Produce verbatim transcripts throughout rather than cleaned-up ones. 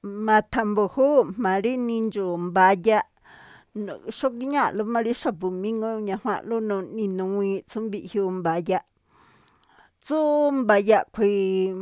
matjambujú' jma̱a rí nindxu̱u̱ mbayáꞌ xógíꞌñáa̱ꞌlú má rí xa̱bu̱ míŋuíí uñajunꞌlú inuwii̱nꞌ tsú mbiꞌjiuu mbayáꞌ, tsú mbayáꞌ khui̱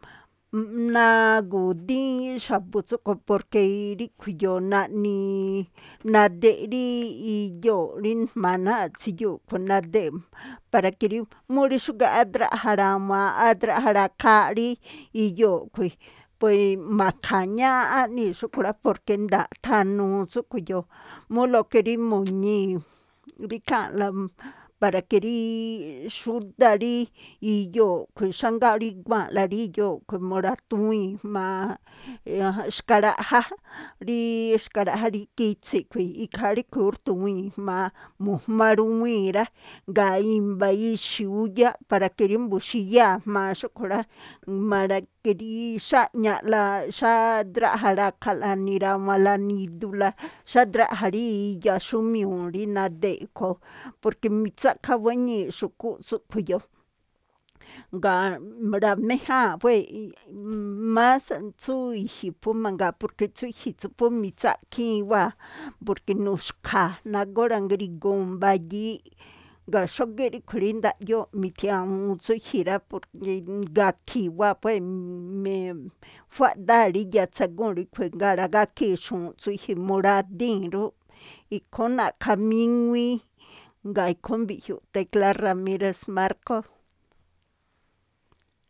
nagu̱díín xa̱bu̱ tsúꞌkhui̱ porque ríꞌkhui̱ iyoo naꞌni nadeꞌ rí iyooꞌ rí jma̱a náa̱ꞌ tsiyuu̱ a̱ꞌkhui̱ nadeꞌ para que rí mú rí xúge̱ꞌ ádraꞌja rawaancꞌ ádraꞌja rakhaaꞌ rí iyooꞌ khui̱ pues ma̱kha̱ñááꞌ áꞌnii̱ xúꞌkhui̱ rá porque nda̱a̱ꞌ thanuu tsúꞌkhui̱ iyoo mú lo que rí mu̱ñii̱ rí khaanꞌla para que rí xúdá rí iyooꞌ khui̱ xángáa̱ꞌ rí iguanꞌla rí iyooꞌ khui̱ mu̱ra̱tuwii̱n jma̱a xka̱raꞌja rí xka̱raꞌja rí kitsi̱ khui̱ ikhaa ríꞌkhui̱ úrtuwii̱n jma̱a mu̱jma̱ruwii̱n rá, jngáa̱ i̱mba̱ ixi̱ uyáꞌ para que rí mbu̱xíyáa̱ jma̱a xúꞌkhui̱ rá para que rí xáꞌñaꞌla xádraꞌja rakhaꞌla nirawuanla nidula xádraꞌja rí iya xúmiuu̱ rí nadeꞌ khuo̱ porque mitsáꞌkha̱ wéñii̱ꞌ xu̱kúꞌ tsúꞌkhui̱ iyoo, jngáa̱ ra̱méjáa̱nꞌ pue más tsú i̱ji̱n phú mangaa porque tsú i̱ji̱n tsú phú mitsáꞌkhíin wáa̱ porque nuxkha̱ nagóo̱ rangrigo̱o̱ mbayííꞌ jngáa̱ xógíꞌ ríꞌkhui̱ rí ndaꞌyóo̱ mi̱thia̱wu̱un tsú i̱ji̱n rá porque gakhi̱i̱ wáa̱ pue fuáꞌdáa̱ rí yatsagúu̱n ríꞌkhui̱ jngáa̱ ragakhi̱i̱ xu̱u̱nꞌ tsú i̱ji̱n mu̱radíi̱n rúꞌ, ikhúún na̱ꞌkha̱ míŋuíí jngáa̱ ikhúún mbiꞌjiuu Tecla Ramírez Marcó.